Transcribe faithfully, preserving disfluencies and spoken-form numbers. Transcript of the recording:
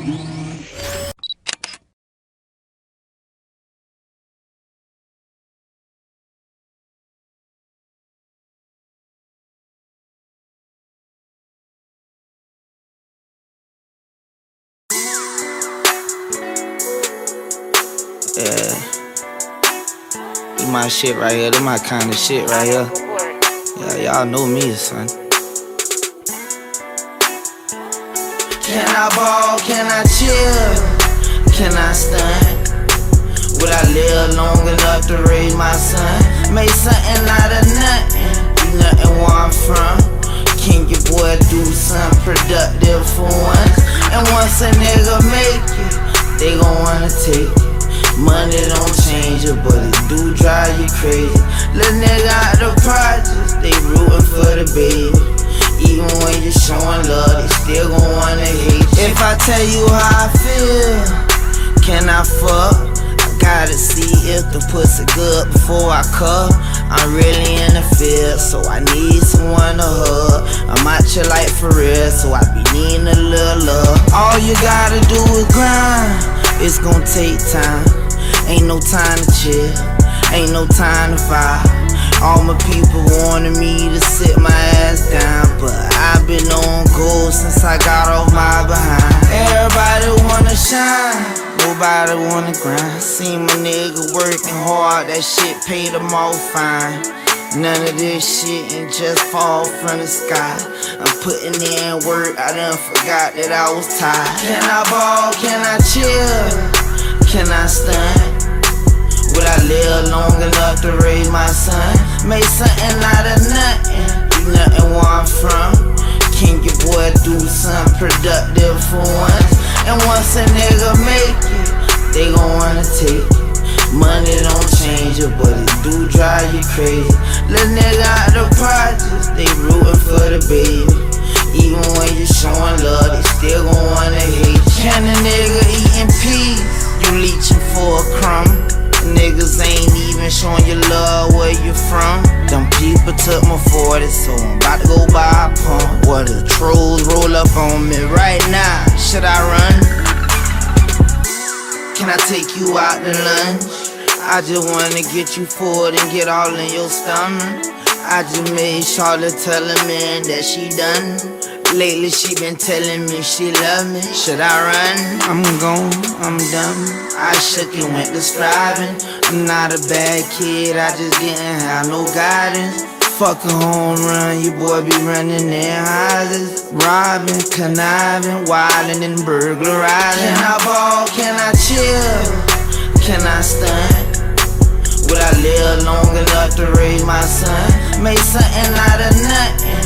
Yeah, this my shit right here. This my kind of shit right here. Yeah, y'all know me, son. Can I ball? Can I chill? Can I stunt? Would I live long enough to raise my son? Make something out of nothing. You nothing where I'm from. Can your boy do something productive for once? And once a nigga make it, they gon' wanna take it. Money don't change it, but it do drive you crazy. Little nigga out the projects, they rootin' for the baby. Even when you're showing love, they still gon' wanna hate you. If I tell you how I feel, can I fuck? I gotta see if the pussy good before I cuff. I'm really in the field, so I need someone to hug. I'm out here like for real, so I be needing a little love. All you gotta do is grind, it's gon' take time. Ain't no time to chill, ain't no time to vibe. All my people wanted me to sit my ass down, but I've been on go since I got off my behind. Everybody wanna shine, nobody wanna grind. See my nigga working hard, that shit paid them all fine. None of this shit ain't just fall from the sky. I'm putting in work, I done forgot that I was tired. Can I ball? Can I chill? Can I stunt? Would I live long enough to raise my son? Make something out of nothing. You nothing where I'm from. Can your boy do something productive for once? And once a nigga make it, they gon' wanna take it. Money don't change it, but it do drive you crazy. Little nigga out the projects, they rootin' for the baby. Even when you're showing love, they still gon' wanna hate you. Can a nigga eatin' peas? You leechin' for a crumb. Niggas ain't even showing you love where you from. Them people took my forty, so I'm about to go buy a pump. What the trolls roll up on me right now? Should I run? Can I take you out to lunch? I just wanna get you forward and get all in your stomach. I just made Charlotte tell a man that she done. Lately she been telling me she love me. Should I run? I'm gone, I'm done. I shook and went to striving. I'm not a bad kid, I just didn't have no guidance. Fuck a home run, your boy be running in houses. Robbing, conniving, wildin' and burglarizing. Can I ball? Can I chill? Can I stunt? Would I live long enough to raise my son? Make something out of nothing.